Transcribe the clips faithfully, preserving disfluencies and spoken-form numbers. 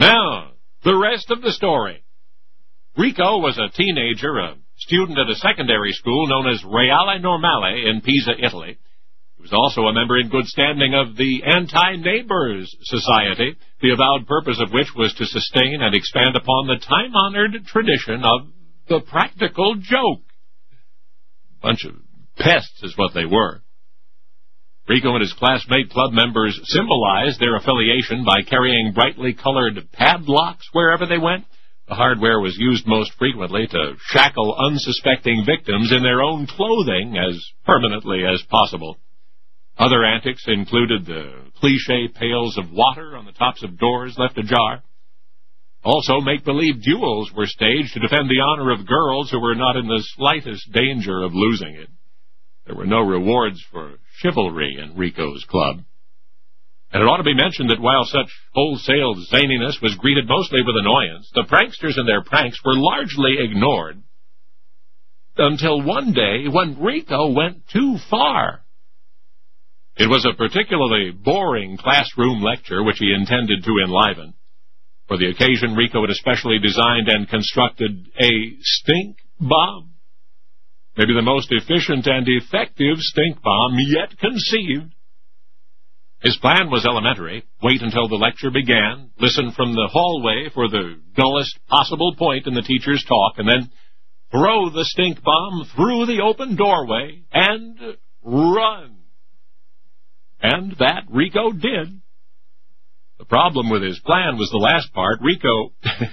Now, the rest of the story. Rico was a teenager, a student at a secondary school known as Reale Normale in Pisa, Italy. He was also a member in good standing of the Anti-Neighbors Society, the avowed purpose of which was to sustain and expand upon the time-honored tradition of the practical joke. Bunch of pests is what they were. Rico and his classmate club members symbolized their affiliation by carrying brightly colored padlocks wherever they went. The hardware was used most frequently to shackle unsuspecting victims in their own clothing as permanently as possible. Other antics included the cliché pails of water on the tops of doors left ajar. Also, make-believe duels were staged to defend the honor of girls who were not in the slightest danger of losing it. There were no rewards for chivalry in Rico's club. And it ought to be mentioned that while such wholesale zaniness was greeted mostly with annoyance, the pranksters and their pranks were largely ignored. Until one day when Rico went too far. It was a particularly boring classroom lecture which he intended to enliven. For the occasion, Rico had especially designed and constructed a stink bomb. Maybe the most efficient and effective stink bomb yet conceived. His plan was elementary. Wait until the lecture began, listen from the hallway for the dullest possible point in the teacher's talk, and then throw the stink bomb through the open doorway and run. And that Rico did. The problem with his plan was the last part. Rico...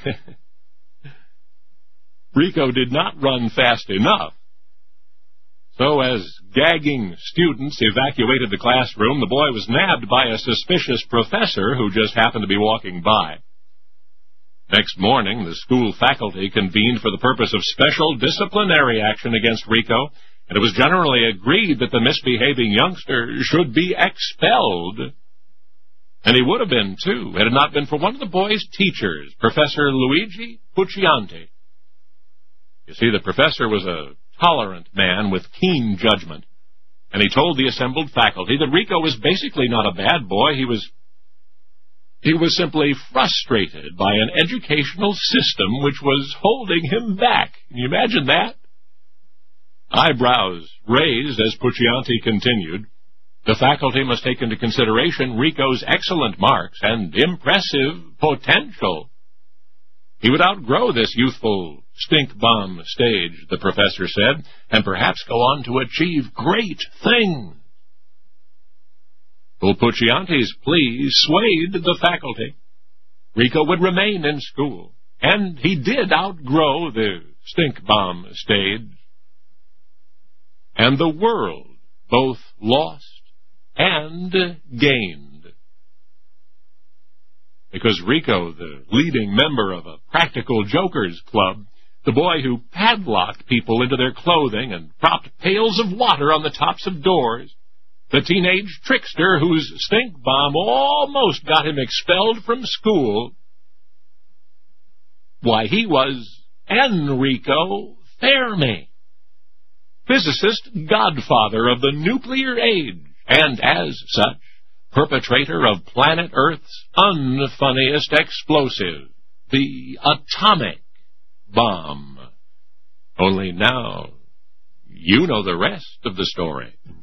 Rico did not run fast enough. So as gagging students evacuated the classroom, the boy was nabbed by a suspicious professor who just happened to be walking by. Next morning, the school faculty convened for the purpose of special disciplinary action against Rico, and it was generally agreed that the misbehaving youngster should be expelled. And he would have been, too, had it not been for one of the boy's teachers, Professor Luigi Puccianti. You see, the professor was a tolerant man with keen judgment, and he told the assembled faculty that Rico was basically not a bad boy. He was he was simply frustrated by an educational system which was holding him back. Can you imagine that? Eyebrows raised as Puccianti continued. The faculty must take into consideration Rico's excellent marks and impressive potential. He would outgrow this youthful stink bomb stage, the professor said, and perhaps go on to achieve great things. Well, Puccianti's plea swayed the faculty. Rico would remain in school, and he did outgrow the stink bomb stage. And the world both lost and gained. Because Rico, the leading member of a practical jokers club, the boy who padlocked people into their clothing and propped pails of water on the tops of doors, the teenage trickster whose stink bomb almost got him expelled from school, why, he was Enrico Fermi, physicist godfather of the nuclear age, and as such, perpetrator of planet Earth's unfunniest explosive, the atomic bomb. Only now, you know the rest of the story.